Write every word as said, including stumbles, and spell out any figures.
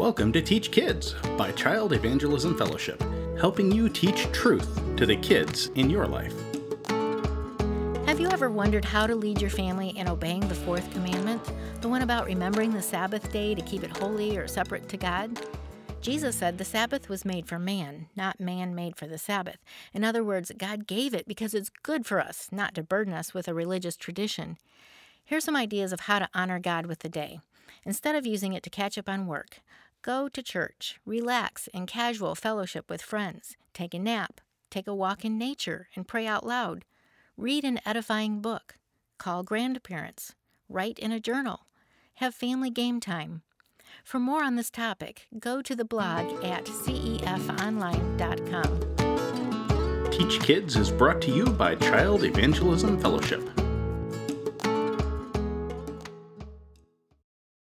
Welcome to Teach Kids by Child Evangelism Fellowship, helping you teach truth to the kids in your life. Have you ever wondered how to lead your family in obeying the fourth commandment, the one about remembering the Sabbath day to keep it holy or separate to God? Jesus said the Sabbath was made for man, not man made for the Sabbath. In other words, God gave it because it's good for us, not to burden us with a religious tradition. Here's some ideas of how to honor God with the day. Instead of using it to catch up on work, go to church, relax in casual fellowship with friends, take a nap, take a walk in nature and pray out loud, read an edifying book, call grandparents, write in a journal, have family game time. For more on this topic, go to the blog at c e f online dot com. Teach Kids is brought to you by Child Evangelism Fellowship.